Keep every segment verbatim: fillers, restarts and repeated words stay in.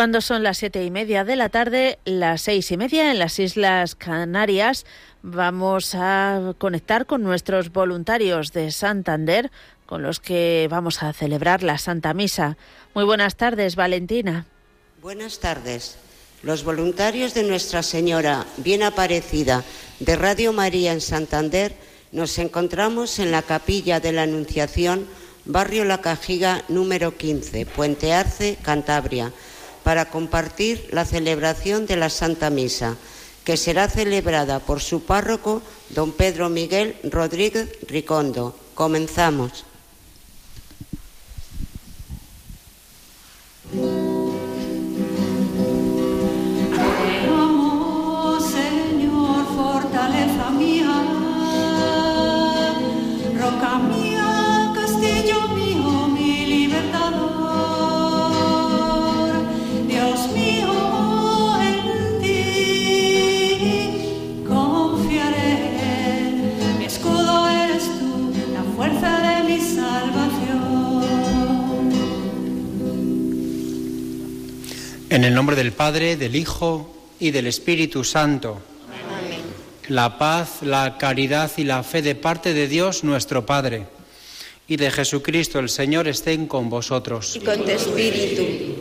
Cuando son las siete y media de la tarde, las seis y media en las Islas Canarias, vamos a conectar con nuestros voluntarios de Santander, con los que vamos a celebrar la Santa Misa. Muy buenas tardes, Valentina. Buenas tardes. Los voluntarios de Nuestra Señora Bien Aparecida de Radio María en Santander nos encontramos en la Capilla de la Anunciación, barrio La Cajiga, número quince, Puente Arce, Cantabria, para compartir la celebración de la Santa Misa, que será celebrada por su párroco, don Pedro Miguel Rodríguez Ricondo. Comenzamos. Oremos, Señor, fortaleza mía, roca mía, castillo mío, mi libertador. Dios mío, en ti confiaré, mi escudo eres tú, la fuerza de mi salvación. En el nombre del Padre, del Hijo y del Espíritu Santo. Amén. La paz, la caridad y la fe de parte de Dios nuestro Padre y de Jesucristo el Señor estén con vosotros. Y con tu espíritu.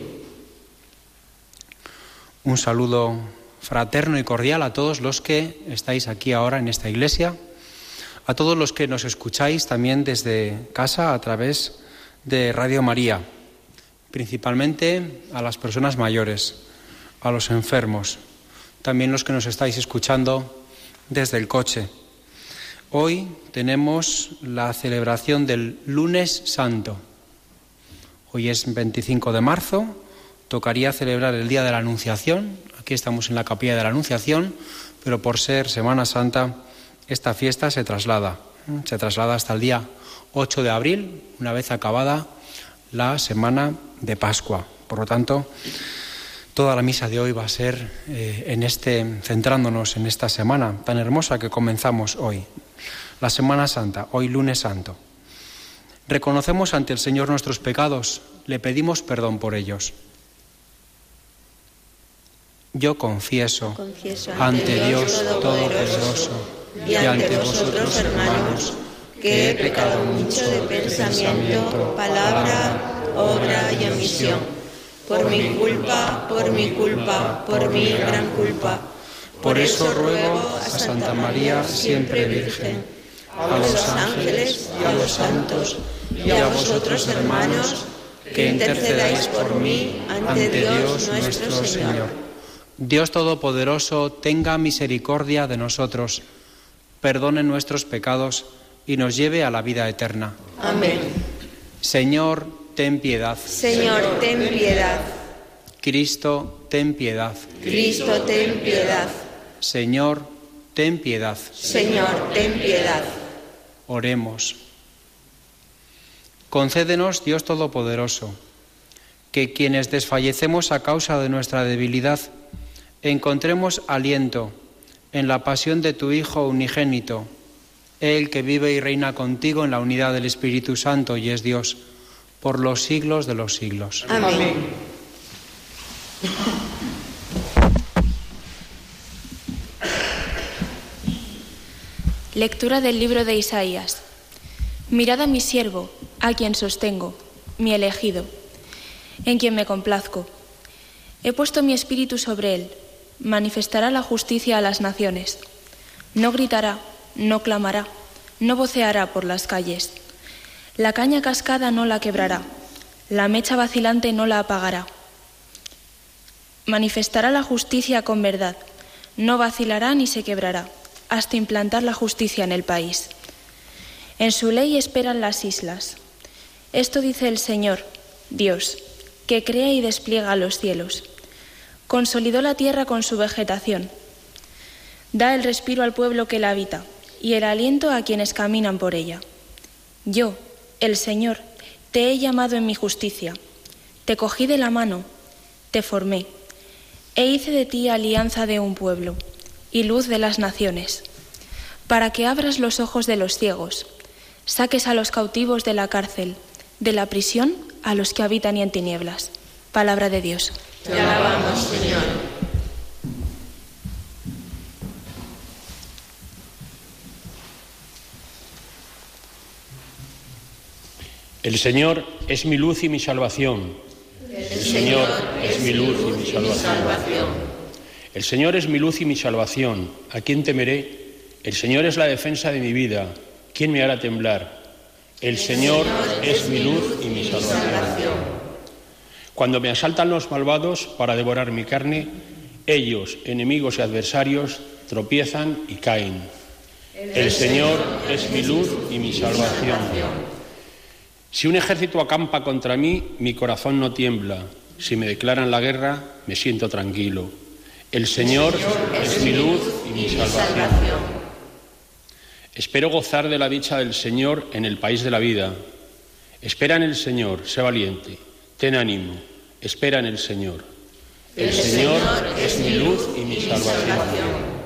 Un saludo fraterno y cordial a todos los que estáis aquí ahora en esta iglesia, a todos los que nos escucháis también desde casa a través de Radio María, principalmente a las personas mayores, a los enfermos, también los que nos estáis escuchando desde el coche. Hoy tenemos la celebración del Lunes Santo. Hoy es veinticinco de marzo, tocaría celebrar el Día de la Anunciación. Aquí estamos en la Capilla de la Anunciación, pero por ser Semana Santa, esta fiesta se traslada. Se traslada hasta el día ocho de abril, una vez acabada la Semana de Pascua. Por lo tanto, toda la misa de hoy va a ser eh, en este, centrándonos en esta semana tan hermosa que comenzamos hoy, la Semana Santa, hoy Lunes Santo. Reconocemos ante el Señor nuestros pecados, le pedimos perdón por ellos. Yo confieso, Confieso ante Dios Todopoderoso y ante vosotros, hermanos, que he pecado mucho de pensamiento, palabra, obra y omisión. Por mi culpa, por mi culpa, por mi gran culpa. Por eso ruego a Santa María, siempre Virgen, a los ángeles y a los santos, y a vosotros, hermanos, que intercedáis por mí ante Dios nuestro Señor. Dios Todopoderoso, tenga misericordia de nosotros, perdone nuestros pecados y nos lleve a la vida eterna. Amén. Señor, ten piedad. Señor, ten piedad. Cristo, ten piedad. Cristo, ten piedad. Señor, ten piedad. Señor, ten piedad. Oremos. Concédenos, Dios Todopoderoso, que quienes desfallecemos a causa de nuestra debilidad, encontremos aliento en la pasión de tu Hijo unigénito, Él que vive y reina contigo en la unidad del Espíritu Santo y es Dios, por los siglos de los siglos. Amén. Lectura del libro de Isaías. Mirad a mi siervo, a quien sostengo, mi elegido, en quien me complazco. He puesto mi espíritu sobre él, manifestará la justicia a las naciones. No gritará, no clamará, no voceará por las calles. La caña cascada no la quebrará, la mecha vacilante no la apagará. Manifestará la justicia con verdad, no vacilará ni se quebrará, hasta implantar la justicia en el país. En su ley esperan las islas. Esto dice el Señor, Dios, que crea y despliega los cielos. Consolidó la tierra con su vegetación. Da el respiro al pueblo que la habita y el aliento a quienes caminan por ella. Yo, el Señor, te he llamado en mi justicia. Te cogí de la mano, te formé, e hice de ti alianza de un pueblo y luz de las naciones, para que abras los ojos de los ciegos, saques a los cautivos de la cárcel, de la prisión a los que habitan y en tinieblas. Palabra de Dios. Te alabamos, Señor. El Señor es mi luz y mi salvación. El Señor es mi luz y mi salvación. El Señor es mi luz y mi salvación. ¿A quién temeré? El Señor es la defensa de mi vida. ¿Quién me hará temblar? El Señor es mi luz y mi salvación. Cuando me asaltan los malvados para devorar mi carne, ellos, enemigos y adversarios, tropiezan y caen. El Señor es mi luz y mi salvación. Si un ejército acampa contra mí, mi corazón no tiembla. Si me declaran la guerra, me siento tranquilo. El Señor es mi luz y mi salvación. Espero gozar de la dicha del Señor en el país de la vida. Espera en el Señor, sé valiente, ten ánimo, espera en el Señor. El Señor es mi luz y mi salvación.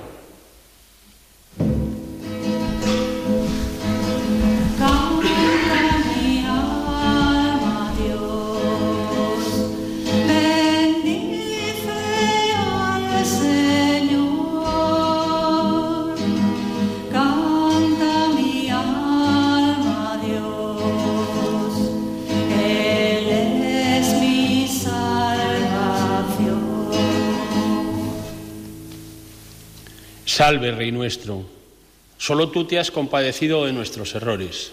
Salve, Rey nuestro, solo tú te has compadecido de nuestros errores.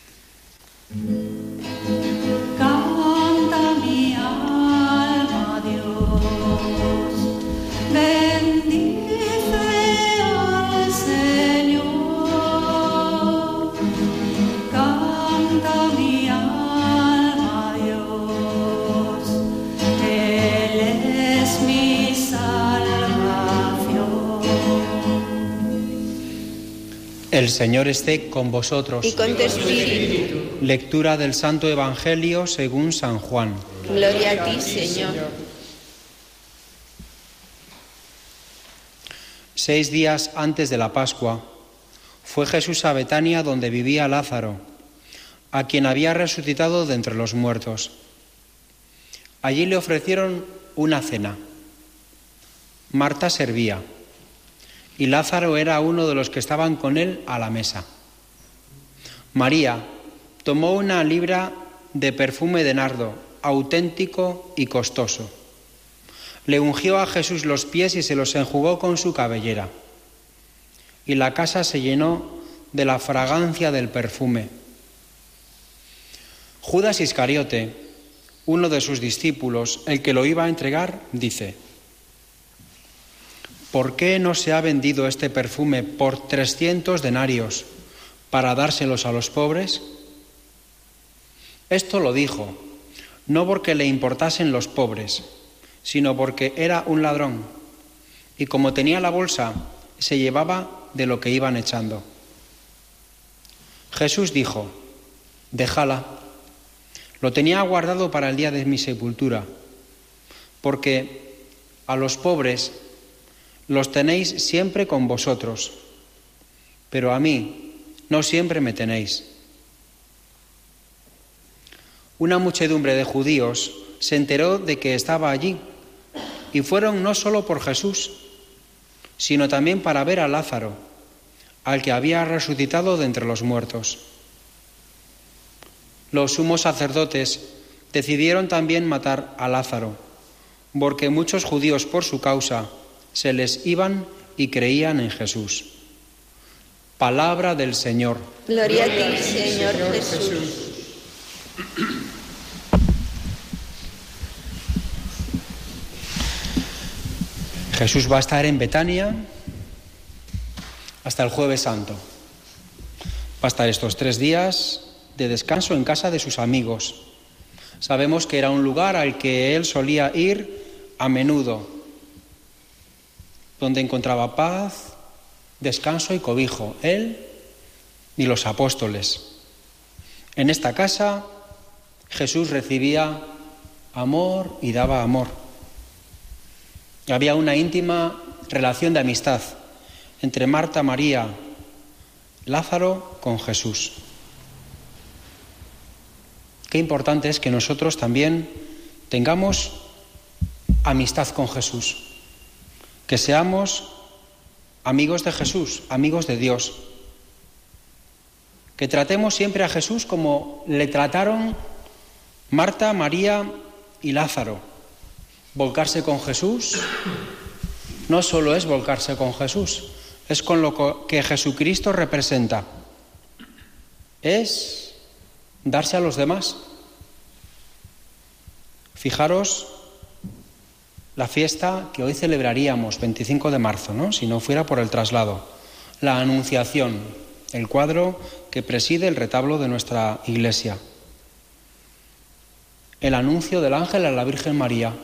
Canta mi alma a Dios, bendice al Señor. Canta mi alma a Dios, Él es mi salvación. El Señor esté con vosotros. Y con tu espíritu. Lectura del Santo Evangelio según San Juan. Gloria a ti, Señor. Seis días antes de la Pascua, fue Jesús a Betania, donde vivía Lázaro, a quien había resucitado de entre los muertos. Allí le ofrecieron una cena. Marta servía, y Lázaro era uno de los que estaban con él a la mesa. María tomó una libra de perfume de nardo, auténtico y costoso. Le ungió a Jesús los pies y se los enjugó con su cabellera. Y la casa se llenó de la fragancia del perfume. Judas Iscariote, uno de sus discípulos, el que lo iba a entregar, dice: ¿por qué no se ha vendido este perfume por trescientos denarios para dárselos a los pobres? Esto lo dijo, no porque le importasen los pobres, sino porque era un ladrón, y como tenía la bolsa, se llevaba de lo que iban echando. Jesús dijo: déjala, lo tenía guardado para el día de mi sepultura, porque a los pobres los tenéis siempre con vosotros, pero a mí no siempre me tenéis. Una muchedumbre de judíos se enteró de que estaba allí y fueron no solo por Jesús, sino también para ver a Lázaro, al que había resucitado de entre los muertos. Los sumos sacerdotes decidieron también matar a Lázaro, porque muchos judíos por su causa se les iban y creían en Jesús. Palabra del Señor. Gloria a ti, Señor Jesús. Jesús va a estar en Betania hasta el Jueves Santo. Va a estar estos tres días de descanso en casa de sus amigos. Sabemos que era un lugar al que él solía ir a menudo, donde encontraba paz, descanso y cobijo, él y los apóstoles. En esta casa Jesús recibía amor y daba amor. Había una íntima relación de amistad entre Marta, María, Lázaro con Jesús. Qué importante es que nosotros también tengamos amistad con Jesús, que seamos amigos de Jesús, amigos de Dios, que tratemos siempre a Jesús como le trataron Marta, María y Lázaro. Volcarse con Jesús no solo es volcarse con Jesús, es con lo que Jesucristo representa, es darse a los demás. Fijaros la fiesta que hoy celebraríamos, veinticinco de marzo, ¿no? Si no fuera por el traslado, la Anunciación, el cuadro que preside el retablo de nuestra iglesia. El anuncio del ángel a la Virgen María.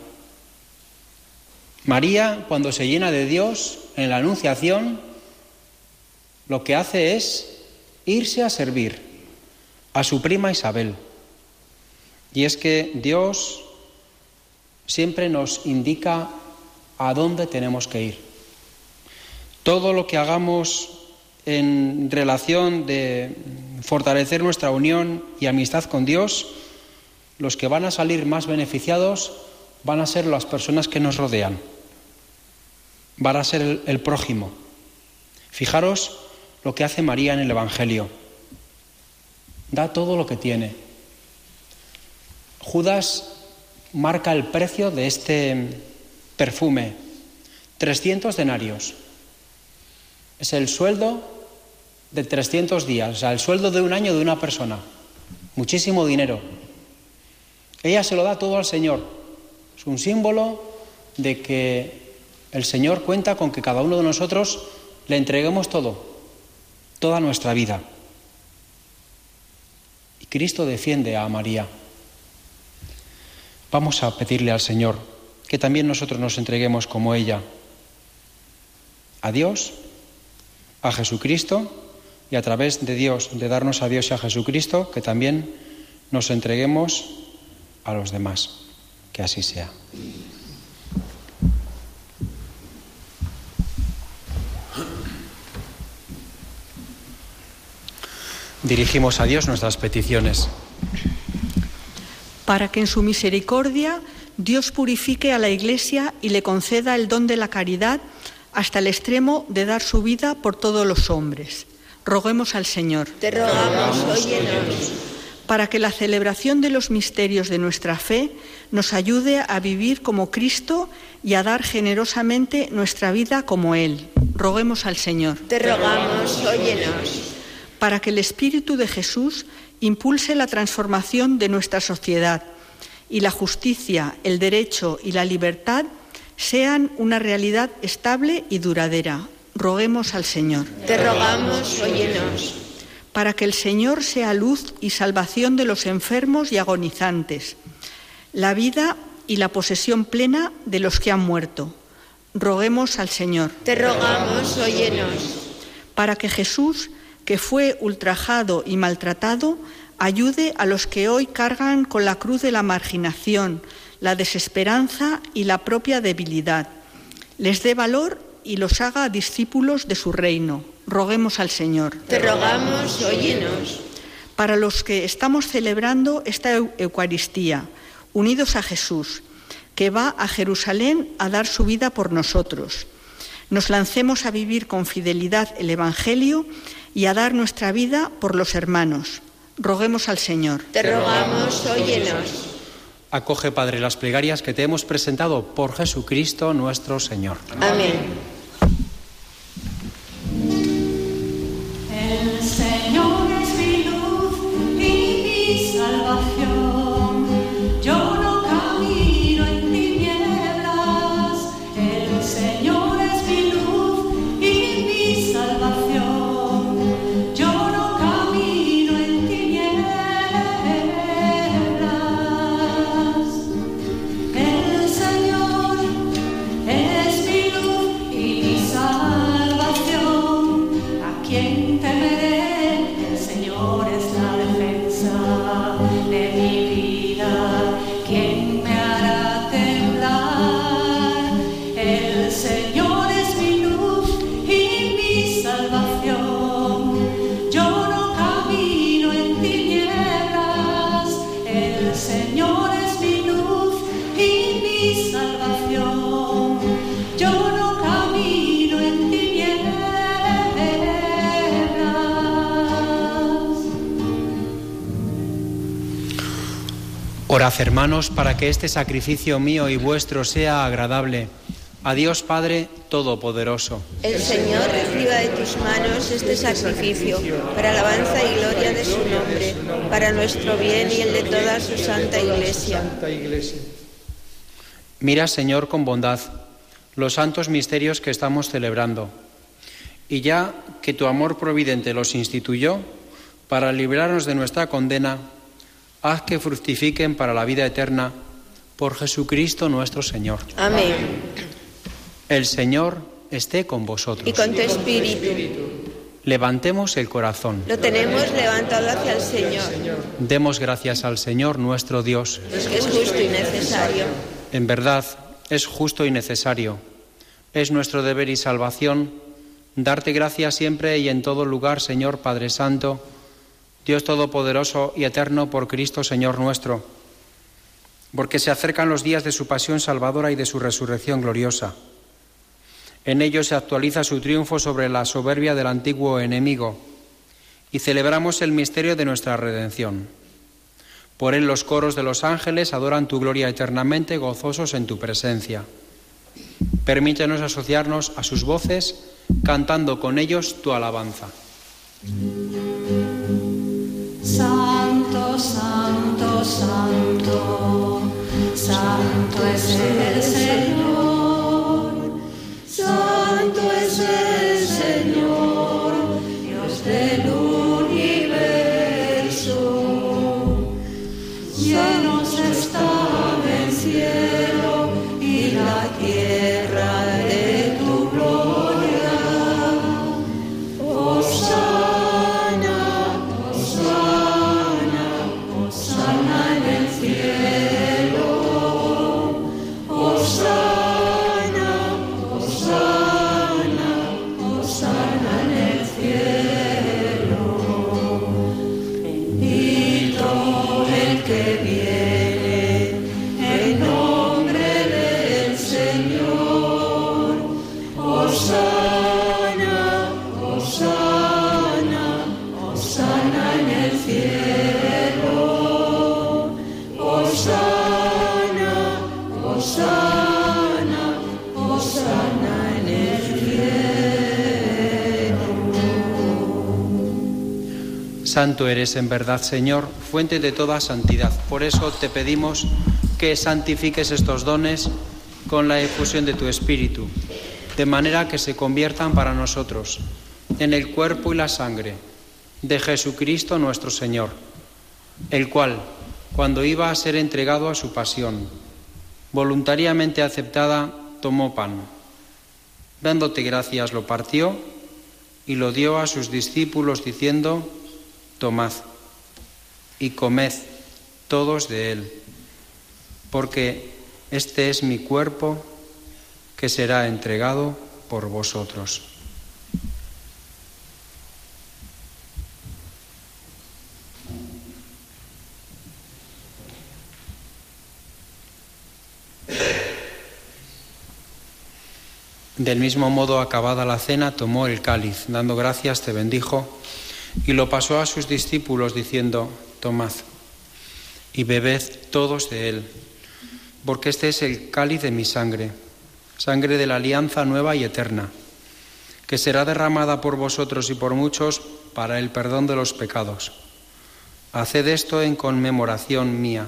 María, cuando se llena de Dios en la Anunciación, lo que hace es irse a servir a su prima Isabel. Y es que Dios siempre nos indica a dónde tenemos que ir. Todo lo que hagamos en relación de fortalecer nuestra unión y amistad con Dios, los que van a salir más beneficiados van a ser las personas que nos rodean, van a ser el, el prójimo. Fijaros lo que hace María en el Evangelio. Da todo lo que tiene. Judas marca el precio de este perfume, trescientos denarios. Es el sueldo de trescientos días, o sea, el sueldo de un año de una persona. Muchísimo dinero. Ella se lo da todo al Señor. Es un símbolo de que el Señor cuenta con que cada uno de nosotros le entreguemos todo, toda nuestra vida. Y Cristo defiende a María. Vamos a pedirle al Señor que también nosotros nos entreguemos como ella, a Dios, a Jesucristo, y a través de Dios, de darnos a Dios y a Jesucristo, que también nos entreguemos a los demás. Que así sea. Dirigimos a Dios nuestras peticiones. Para que en su misericordia Dios purifique a la Iglesia y le conceda el don de la caridad hasta el extremo de dar su vida por todos los hombres. Roguemos al Señor. Te rogamos, óyenos. Para que la celebración de los misterios de nuestra fe nos ayude a vivir como Cristo y a dar generosamente nuestra vida como Él. Roguemos al Señor. Te rogamos, óyenos. Para que el Espíritu de Jesús impulse la transformación de nuestra sociedad y la justicia, el derecho y la libertad sean una realidad estable y duradera. Roguemos al Señor. Te rogamos, óyenos. Para que el Señor sea luz y salvación de los enfermos y agonizantes, la vida y la posesión plena de los que han muerto. Roguemos al Señor. Te rogamos, óyenos. Para que Jesús, que fue ultrajado y maltratado, ayude a los que hoy cargan con la cruz de la marginación, la desesperanza y la propia debilidad. Les dé valor y los haga discípulos de su reino. Roguemos al Señor. Te rogamos, óyenos. Para los que estamos celebrando esta Eucaristía, unidos a Jesús, que va a Jerusalén a dar su vida por nosotros, nos lancemos a vivir con fidelidad el Evangelio y a dar nuestra vida por los hermanos. Roguemos al Señor. Te rogamos, óyenos. Acoge, Padre, las plegarias que te hemos presentado por Jesucristo nuestro Señor. Amén. El Señor es mi luz y mi salvación. Yo no camino en tinieblas. El Señor es mi luz y mi salvación. Yo no camino en tinieblas. El Señor es mi luz y Orad, hermanos, para que este sacrificio mío y vuestro sea agradable a Dios Padre Todopoderoso. El Señor reciba de tus manos este sacrificio para alabanza y gloria de su nombre, para nuestro bien y el de toda su santa Iglesia. Mira, Señor, con bondad los santos misterios que estamos celebrando, y ya que tu amor providente los instituyó para librarnos de nuestra condena, haz que fructifiquen para la vida eterna por Jesucristo nuestro Señor. Amén. El Señor esté con vosotros. Y con tu espíritu. Levantemos el corazón. Lo tenemos levantado hacia el Señor. Demos gracias al Señor nuestro Dios. Es que es justo y necesario. En verdad, es justo y necesario. Es nuestro deber y salvación darte gracias siempre y en todo lugar, Señor Padre Santo, Dios Todopoderoso y Eterno, por Cristo Señor nuestro, porque se acercan los días de su pasión salvadora y de su resurrección gloriosa. En ellos se actualiza su triunfo sobre la soberbia del antiguo enemigo y celebramos el misterio de nuestra redención. Por él los coros de los ángeles adoran tu gloria eternamente, gozosos en tu presencia. Permítenos asociarnos a sus voces, cantando con ellos tu alabanza. Santo, santo, santo, santo es el Señor, santo es el Señor, Dios del universo. Llenos está el cielo y la tierra de tu gloria. Hosana, Hosana, Hosana en el cielo. Hosana, Hosana, Hosana en el cielo. Bendito el que viene en nombre del Señor. Hosana, Hosana, Hosana en el cielo. Hosana, Hosana, Hosana en el cielo. Santo eres en verdad, Señor, fuente de toda santidad. Por eso te pedimos que santifiques estos dones con la efusión de tu Espíritu, de manera que se conviertan para nosotros en el cuerpo y la sangre de Jesucristo nuestro Señor, el cual, cuando iba a ser entregado a su pasión, voluntariamente aceptada, tomó pan. Dándote gracias, lo partió y lo dio a sus discípulos, diciendo: tomad y comed todos de él, porque este es mi cuerpo que será entregado por vosotros. Del mismo modo, acabada la cena, tomó el cáliz, dando gracias, te bendijo, y lo pasó a sus discípulos, diciendo: tomad y bebed todos de él, porque este es el cáliz de mi sangre, sangre de la alianza nueva y eterna, que será derramada por vosotros y por muchos para el perdón de los pecados. Haced esto en conmemoración mía.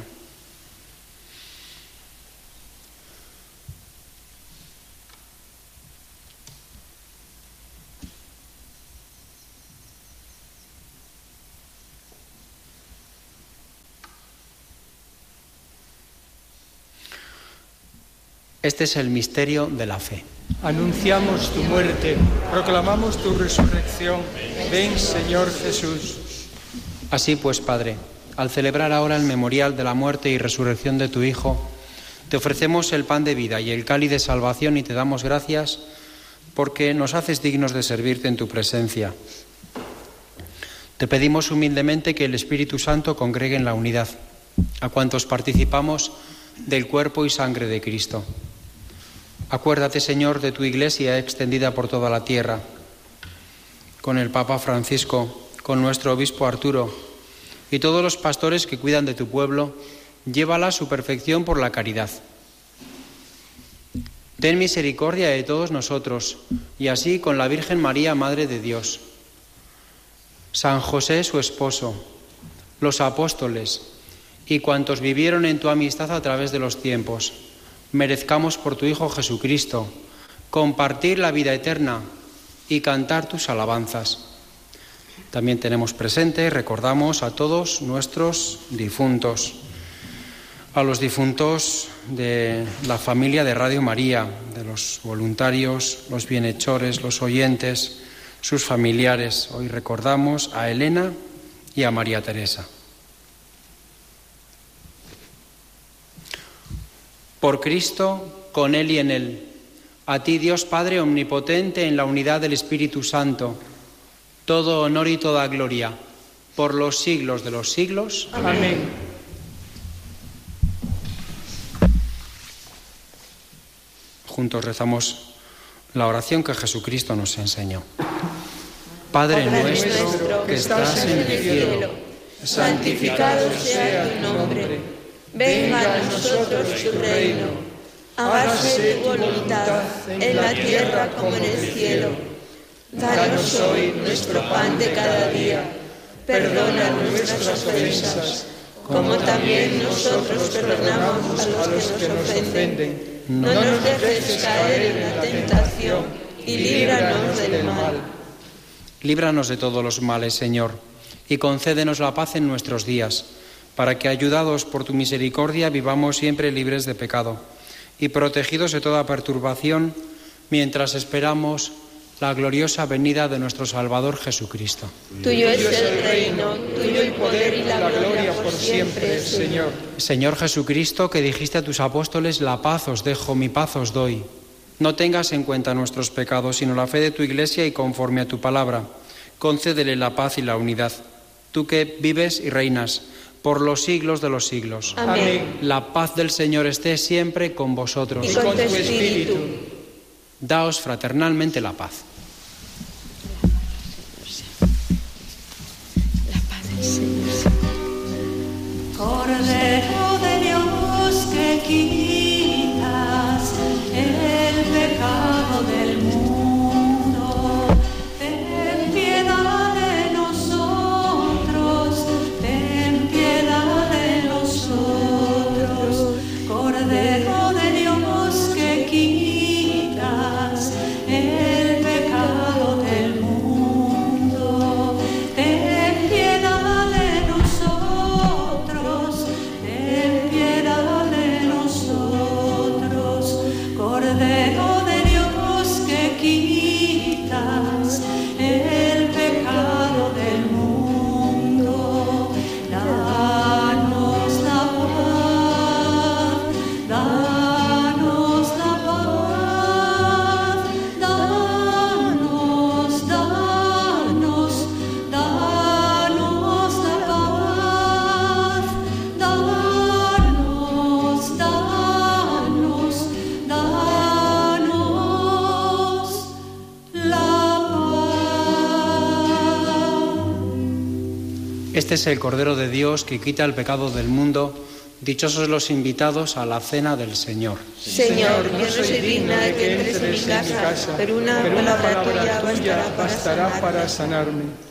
Este es el misterio de la fe. Anunciamos tu muerte, proclamamos tu resurrección. Ven, Señor Jesús. Así pues, Padre, al celebrar ahora el memorial de la muerte y resurrección de tu Hijo, te ofrecemos el pan de vida y el cáliz de salvación y te damos gracias porque nos haces dignos de servirte en tu presencia. Te pedimos humildemente que el Espíritu Santo congregue en la unidad a cuantos participamos del cuerpo y sangre de Cristo. Acuérdate, Señor, de tu Iglesia extendida por toda la tierra, con el Papa Francisco, con nuestro obispo Arturo y todos los pastores que cuidan de tu pueblo, llévala a su perfección por la caridad. Ten misericordia de todos nosotros, y así con la Virgen María, Madre de Dios, San José, su esposo, los apóstoles y cuantos vivieron en tu amistad a través de los tiempos, merezcamos por tu Hijo Jesucristo compartir la vida eterna y cantar tus alabanzas. También tenemos presente y recordamos a todos nuestros difuntos, a los difuntos de la familia de Radio María, de los voluntarios, los bienhechores, los oyentes, sus familiares. Hoy recordamos a Elena y a María Teresa. Por Cristo, con Él y en Él, a ti Dios Padre omnipotente en la unidad del Espíritu Santo, todo honor y toda gloria, por los siglos de los siglos. Amén. Juntos rezamos la oración que Jesucristo nos enseñó. Padre, Padre nuestro, nuestro que estás en el cielo, santificado sea tu nombre. Venga a nosotros tu reino. Hágase tu voluntad en la tierra como en el cielo. Danos hoy nuestro pan de cada día. Perdona nuestras ofensas, como también nosotros perdonamos a los que nos ofenden. No nos dejes caer en la tentación y líbranos del mal. Líbranos de todos los males, Señor, y concédenos la paz en nuestros días, para que, ayudados por tu misericordia, vivamos siempre libres de pecado y protegidos de toda perturbación, mientras esperamos la gloriosa venida de nuestro Salvador Jesucristo. Tuyo es el reino, tuyo el poder y la gloria por siempre, Señor. Señor Jesucristo, que dijiste a tus apóstoles, la paz os dejo, mi paz os doy. No tengas en cuenta nuestros pecados, sino la fe de tu Iglesia, y conforme a tu palabra, concédele la paz y la unidad. Tú que vives y reinas por los siglos de los siglos. Amén. La paz del Señor esté siempre con vosotros. Y con tu espíritu. Daos fraternalmente la paz. Cordero de Dios, que quitas el pecado del mundo, ten piedad de nosotros, ten piedad de nosotros. Cordero de Dios, que quitas el pecado del mundo, ten piedad de nosotros, ten piedad de nosotros. Cordero de Dios, que quitas el pecado del mundo, danos la paz, danos la paz, danos, danos, danos la paz, danos, danos, danos la paz. Este es el Cordero de Dios que quita el pecado del mundo. Dichosos los invitados a la cena del Señor. Señor, yo no soy digna de que entres en mi casa, pero una palabra tuya bastará para bastará para sanarme. sanarme.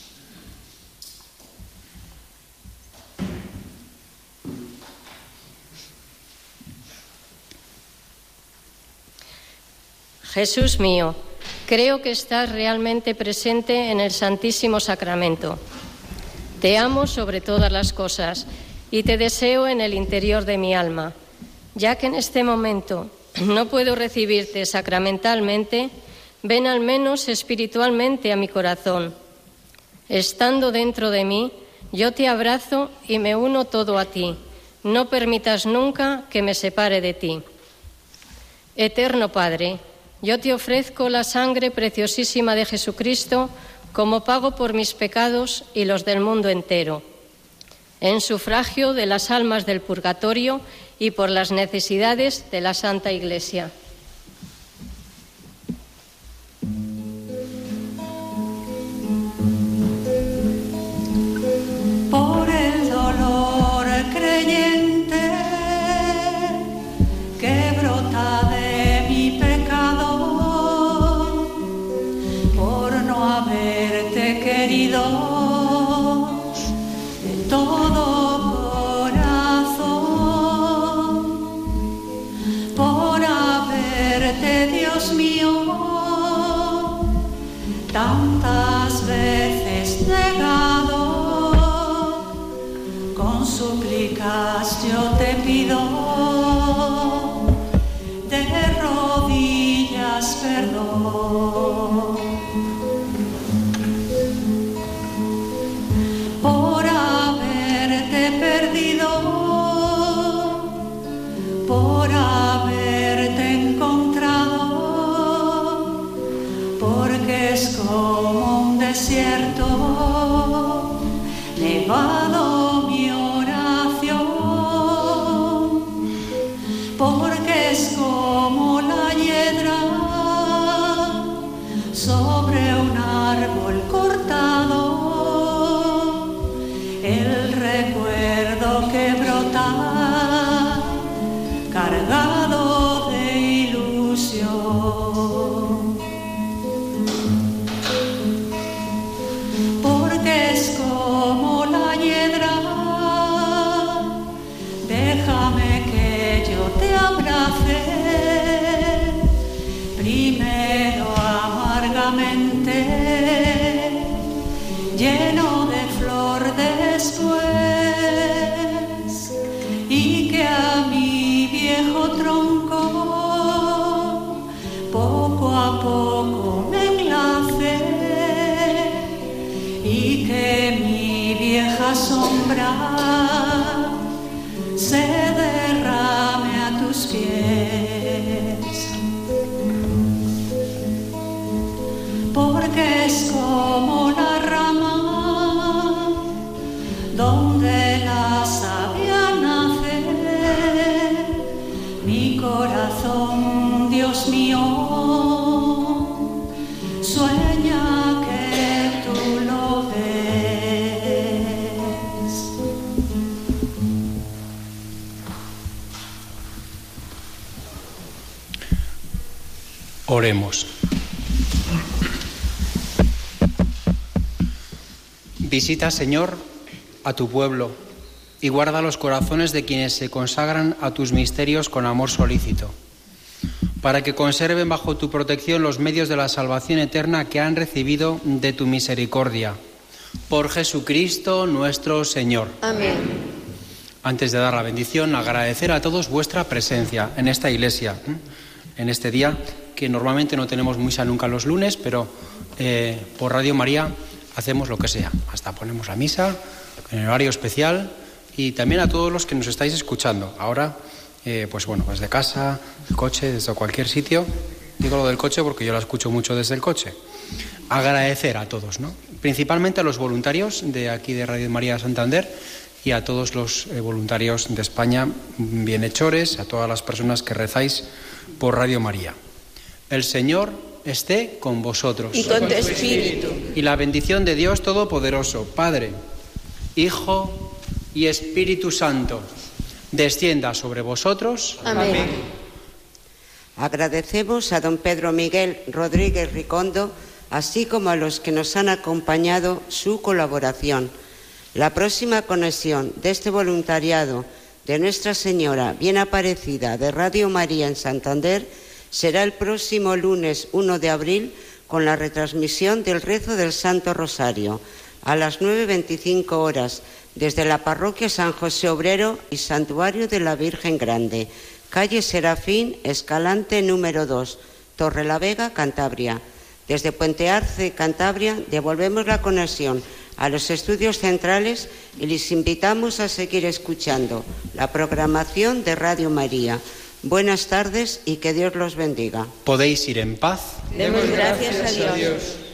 Jesús mío, creo que estás realmente presente en el Santísimo Sacramento. Te amo sobre todas las cosas y te deseo en el interior de mi alma. Ya que en este momento no puedo recibirte sacramentalmente, ven al menos espiritualmente a mi corazón. Estando dentro de mí, yo te abrazo y me uno todo a ti. No permitas nunca que me separe de ti. Eterno Padre, yo te ofrezco la sangre preciosísima de Jesucristo como pago por mis pecados y los del mundo entero, en sufragio de las almas del purgatorio y por las necesidades de la Santa Iglesia. Por el dolor creyente todo corazón, por haberte, Dios mío, tantas veces negado, con súplicas yo te pido, de rodillas perdón. Por haberte perdido, por haberte encontrado, porque es como un desierto nevado mi oración, porque es como la hiedra sobre un árbol cortado, el recuerdo que brota cargado de ilusión, porque es como la hiedra, déjame que yo te abrace, primero amargamente, lleno de flor después, y que a mi viejo tronco poco a poco me enlace, y que mi vieja sombra se derrame a tus pies, porque es como la rama donde la savia nace, mi corazón, Dios mío, sueña que tú lo ves. Oremos. Visita, Señor, a tu pueblo y guarda los corazones de quienes se consagran a tus misterios con amor solícito, para que conserven bajo tu protección los medios de la salvación eterna que han recibido de tu misericordia. Por Jesucristo nuestro Señor. Amén. Antes de dar la bendición, agradecer a todos vuestra presencia en esta iglesia, en este día que normalmente no tenemos misa nunca los lunes, pero eh, por Radio María hacemos lo que sea, hasta ponemos la misa en horario especial, y también a todos los que nos estáis escuchando ahora, eh, pues bueno, desde casa, el coche, desde cualquier sitio. Digo lo del coche porque yo la escucho mucho desde el coche. Agradecer a todos, ¿no? Principalmente a los voluntarios de aquí de Radio María Santander y a todos los eh, voluntarios de España, bienhechores, a todas las personas que rezáis por Radio María. El Señor esté con vosotros. Y con tu espíritu. Y la bendición de Dios Todopoderoso, Padre, Hijo y Espíritu Santo, descienda sobre vosotros. Amén. Agradecemos a don Pedro Miguel Rodríguez Ricondo, así como a los que nos han acompañado, su colaboración. La próxima conexión de este voluntariado de Nuestra Señora Bien Aparecida de Radio María en Santander será el próximo lunes uno de abril con la retransmisión del rezo del Santo Rosario a las nueve veinticinco horas desde la parroquia San José Obrero y Santuario de la Virgen Grande, calle Serafín Escalante número dos, Torrelavega, Cantabria. Desde Puente Arce, Cantabria, devolvemos la conexión a los estudios centrales y les invitamos a seguir escuchando la programación de Radio María. Buenas tardes y que Dios los bendiga. Podéis ir en paz. Demos gracias a Dios.